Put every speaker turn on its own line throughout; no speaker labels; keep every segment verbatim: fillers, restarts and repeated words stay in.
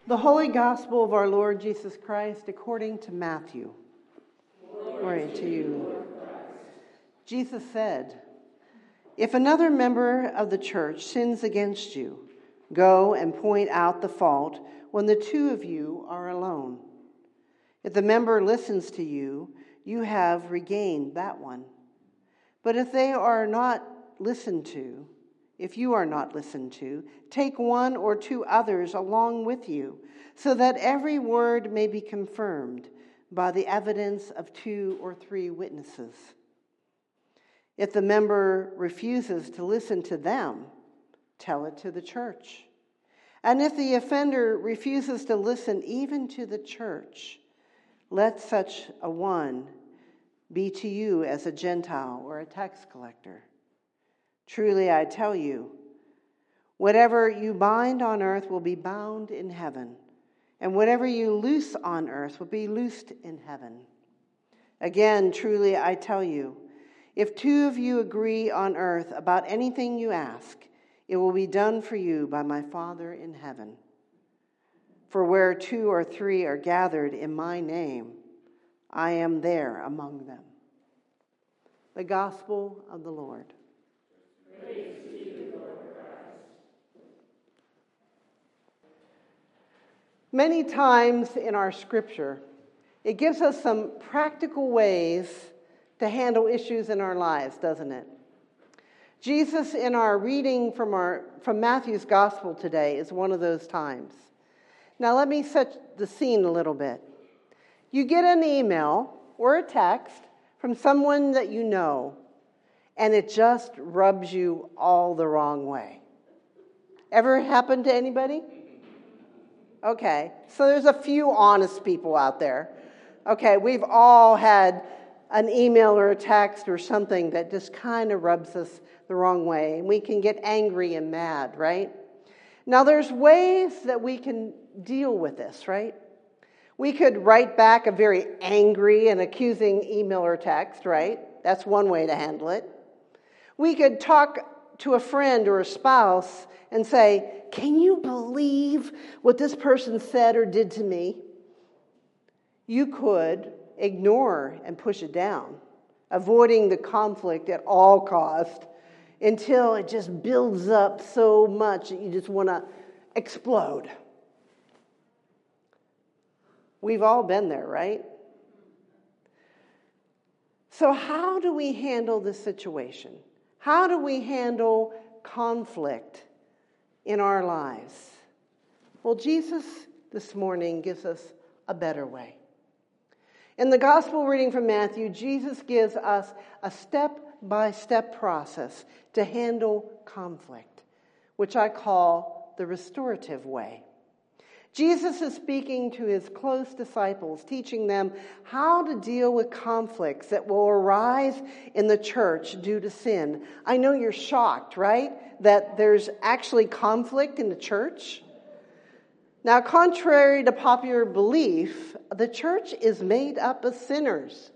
The Holy Gospel of our Lord Jesus Christ according to Matthew. Glory to you, Lord. Jesus said, "If another member of the church sins against you, go and point out the fault when the two of you are alone. If the member listens to you, you have regained that one. But if they are not listened to, If you are not listened to, take one or two others along with you, so that every word may be confirmed by the evidence of two or three witnesses. If the member refuses to listen to them, tell it to the church. And if the offender refuses to listen even to the church, let such a one be to you as a Gentile or a tax collector. Truly, I tell you, whatever you bind on earth will be bound in heaven, and whatever you loose on earth will be loosed in heaven. Again, truly, I tell you, if two of you agree on earth about anything you ask, it will be done for you by my Father in heaven. For where two or three are gathered in my name, I am there among them." The Gospel of the Lord.
Praise to you, Lord Christ.
Many times in our scripture, it gives us some practical ways to handle issues in our lives, doesn't it? Jesus, in our reading from our from Matthew's Gospel today, is one of those times. Now let me set the scene a little bit. You get an email or a text from someone that you know, and it just rubs you all the wrong way. Ever happened to anybody? Okay, so there's a few honest people out there. Okay, we've all had an email or a text or something that just kind of rubs us the wrong way, and we can get angry and mad, right? Now, there's ways that we can deal with this, right? We could write back a very angry and accusing email or text, right? That's one way to handle it. We could talk to a friend or a spouse and say, "Can you believe what this person said or did to me?" You could ignore and push it down, avoiding the conflict at all cost until it just builds up so much that you just want to explode. We've all been there, right? So how do we handle this situation? How do we handle conflict in our lives? Well, Jesus this morning gives us a better way. In the gospel reading from Matthew, Jesus gives us a step-by-step process to handle conflict, which I call the restorative way. Jesus is speaking to his close disciples, teaching them how to deal with conflicts that will arise in the church due to sin. I know you're shocked, right? That there's actually conflict in the church. Now, contrary to popular belief, the church is made up of sinners.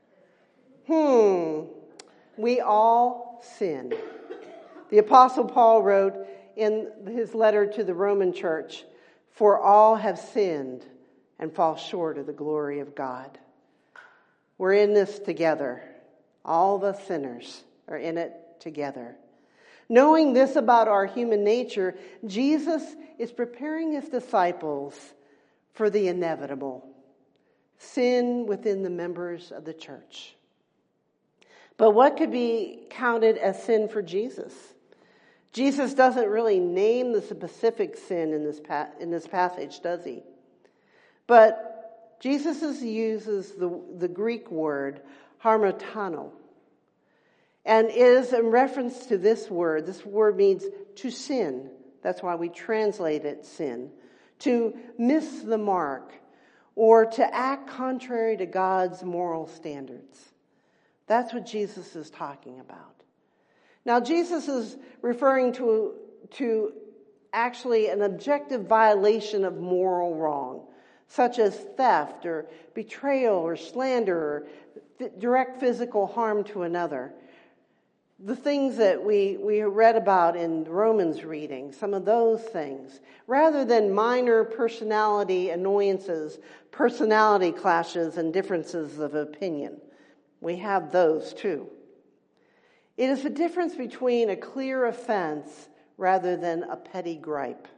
Hmm, we all sin. The Apostle Paul wrote in his letter to the Roman church, "For all have sinned and fall short of the glory of God." We're in this together. All the sinners are in it together. Knowing this about our human nature, Jesus is preparing his disciples for the inevitable: sin within the members of the church. But what could be counted as sin for Jesus? Jesus doesn't really name the specific sin in this pa- in this passage, does he? But Jesus uses the, the Greek word harmatano. And is in reference to this word. This word means to sin. That's why we translate it sin. To miss the mark, or to act contrary to God's moral standards. That's what Jesus is talking about. Now, Jesus is referring to, to actually an objective violation of moral wrong, such as theft or betrayal or slander or th- direct physical harm to another. the things that we, we read about in Romans reading, some of those things, rather than minor personality annoyances, personality clashes, and differences of opinion. We have those too. It is the difference between a clear offense rather than a petty gripe.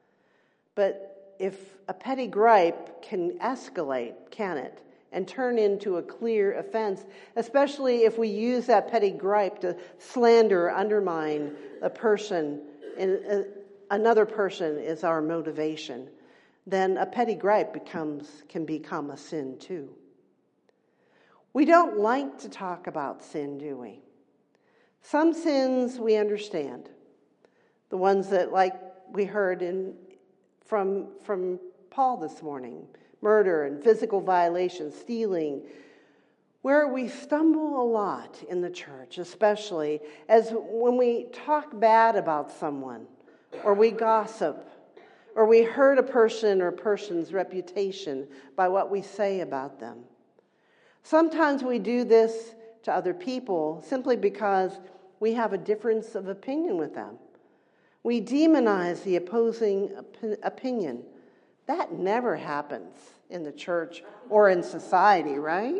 But if a petty gripe can escalate, can it? And turn into a clear offense, especially if we use that petty gripe to slander or undermine a person, and another person is our motivation, then a petty gripe becomes can become a sin too. We don't like to talk about sin, do we? Some sins we understand. The ones that, like we heard in from, from Paul this morning, murder and physical violations, stealing, where we stumble a lot in the church, especially as when we talk bad about someone, or we gossip, or we hurt a person or person's reputation by what we say about them. Sometimes we do this to other people simply because we have a difference of opinion with them. We demonize the opposing op- opinion. That never happens in the church or in society, right?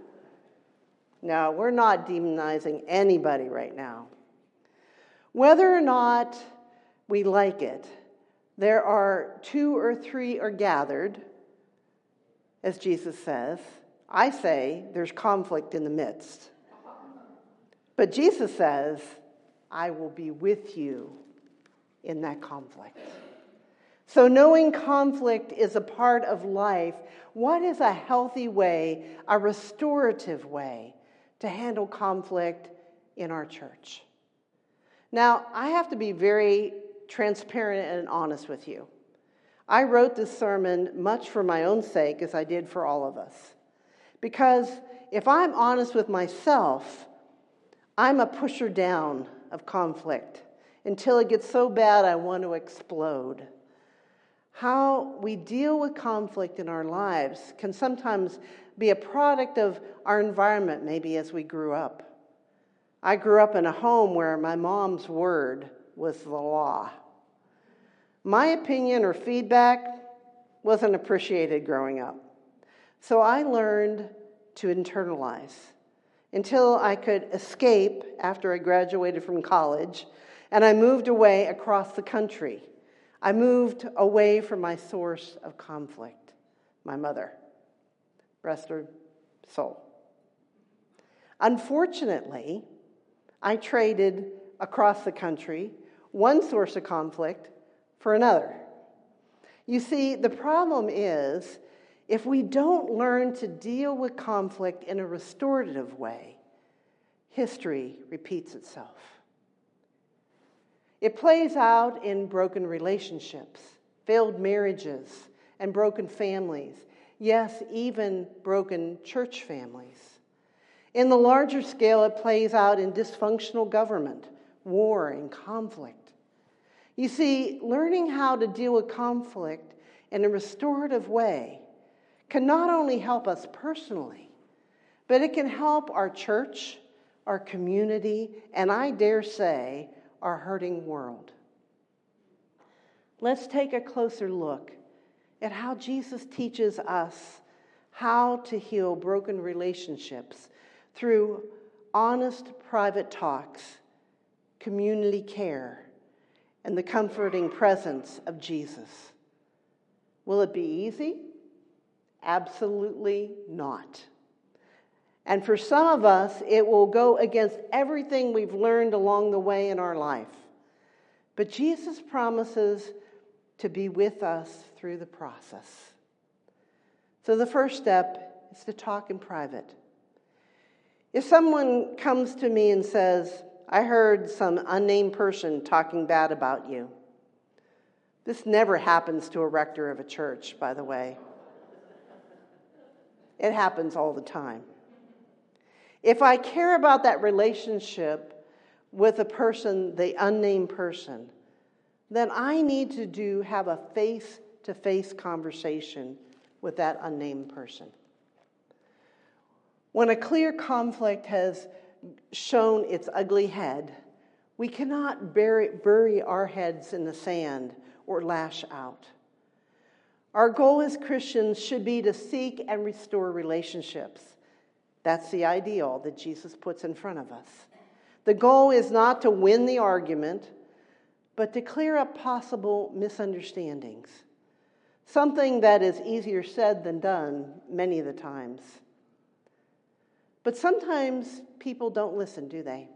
No, we're not demonizing anybody right now. Whether or not we like it, there are two or three are gathered, as Jesus says. I say there's conflict in the midst. But Jesus says, I will be with you in that conflict. So knowing conflict is a part of life, what is a healthy way, a restorative way to handle conflict in our church? Now, I have to be very transparent and honest with you. I wrote this sermon much for my own sake as I did for all of us. Because if I'm honest with myself, I'm a pusher down of conflict until it gets so bad I want to explode. How we deal with conflict in our lives can sometimes be a product of our environment, maybe as we grew up. I grew up in a home where my mom's word was the law. My opinion or feedback wasn't appreciated growing up. So I learned to internalize until I could escape after I graduated from college, and I moved away across the country. I moved away from my source of conflict, my mother. Rest her soul. Unfortunately, I traded across the country one source of conflict for another. You see, the problem is, if we don't learn to deal with conflict in a restorative way, history repeats itself. It plays out in broken relationships, failed marriages, and broken families. Yes, even broken church families. In the larger scale, it plays out in dysfunctional government, war, and conflict. You see, learning how to deal with conflict in a restorative way can not only help us personally, but it can help our church, our community, and I dare say, our hurting world. Let's take a closer look at how Jesus teaches us how to heal broken relationships through honest private talks, community care, and the comforting presence of Jesus. Will it be easy? Absolutely not. And for some of us, it will go against everything we've learned along the way in our life. But Jesus promises to be with us through the process. So the first step is to talk in private. If someone comes to me and says, I heard some unnamed person talking bad about you. This never happens to a rector of a church, by the way. It happens all the time. If I care about that relationship with a person, the unnamed person, then I need to do have a face-to-face conversation with that unnamed person. When a clear conflict has shown its ugly head, we cannot bury, bury our heads in the sand or lash out. Our goal as Christians should be to seek and restore relationships. That's the ideal that Jesus puts in front of us. The goal is not to win the argument, but to clear up possible misunderstandings. Something that is easier said than done many of the times. But sometimes people don't listen, do they?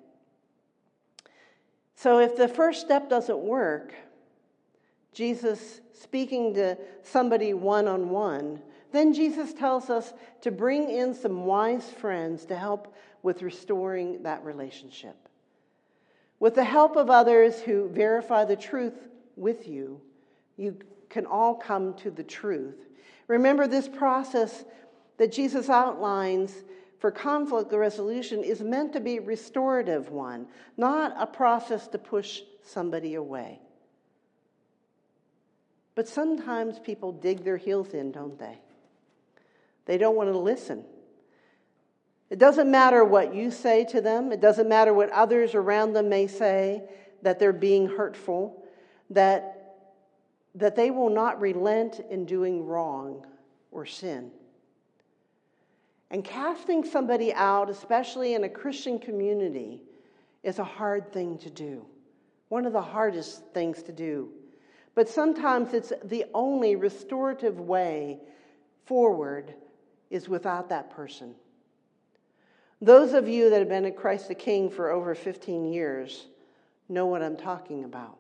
So if the first step doesn't work, Jesus speaking to somebody one-on-one, then Jesus tells us to bring in some wise friends to help with restoring that relationship. With the help of others who verify the truth with you, you can all come to the truth. Remember, this process that Jesus outlines for conflict resolution is meant to be a restorative one, not a process to push somebody away. But sometimes people dig their heels in, don't they? They don't want to listen. It doesn't matter what you say to them. It doesn't matter what others around them may say, that they're being hurtful, that, that they will not relent in doing wrong or sin. And casting somebody out, especially in a Christian community, is a hard thing to do. One of the hardest things to do. But sometimes it's the only restorative way forward is without that person. Those of you that have been at Christ the King for over fifteen years know what I'm talking about.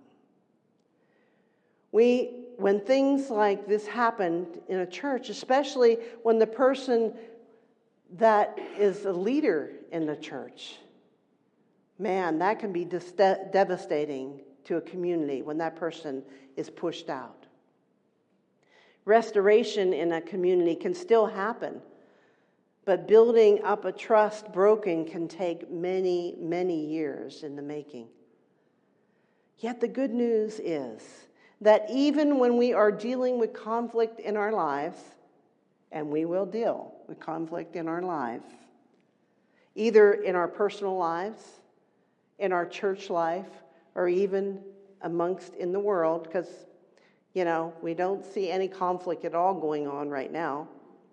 We, when things like this happened in a church, especially when the person that is a leader in the church, man, that can be dis- devastating to a community when that person is pushed out. Restoration in a community can still happen, but building up a trust broken can take many, many years in the making. Yet the good news is that even when we are dealing with conflict in our lives, and we will deal with conflict in our lives, either in our personal lives, in our church life, or even amongst in the world, because, you know, we don't see any conflict at all going on right now.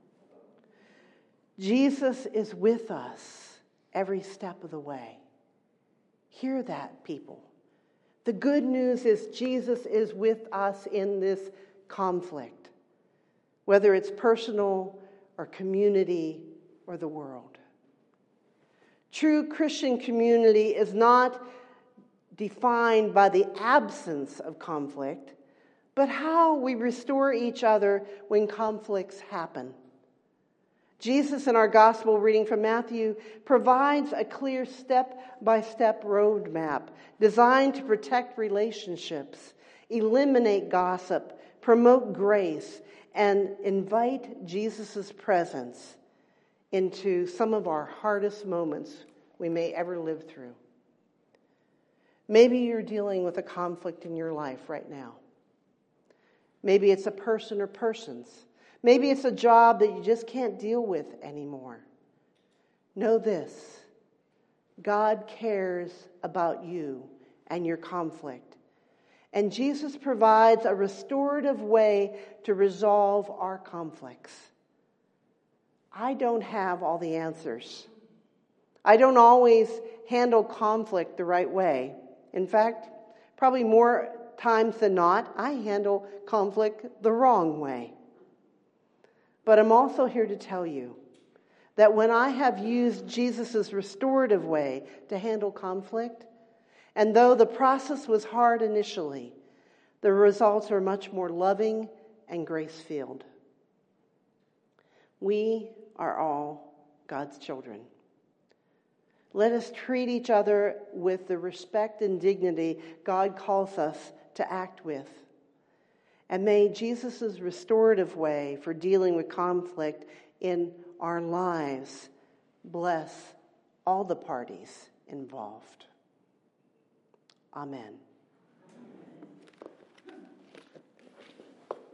Jesus is with us every step of the way. Hear that, people. The good news is Jesus is with us in this conflict, whether it's personal or community or the world. True Christian community is not defined by the absence of conflict, but how we restore each other when conflicts happen. Jesus, in our gospel reading from Matthew, provides a clear step-by-step roadmap designed to protect relationships, eliminate gossip, promote grace, and invite Jesus' presence into some of our hardest moments we may ever live through. Maybe you're dealing with a conflict in your life right now. Maybe it's a person or persons. Maybe it's a job that you just can't deal with anymore. Know this: God cares about you and your conflict. And Jesus provides a restorative way to resolve our conflicts. I don't have all the answers. I don't always handle conflict the right way. In fact, probably more times than not, I handle conflict the wrong way. But I'm also here to tell you that when I have used Jesus' restorative way to handle conflict, and though the process was hard initially, the results are much more loving and grace-filled. We are all God's children. Let us treat each other with the respect and dignity God calls us to act with. And may Jesus' restorative way for dealing with conflict in our lives bless all the parties involved. Amen.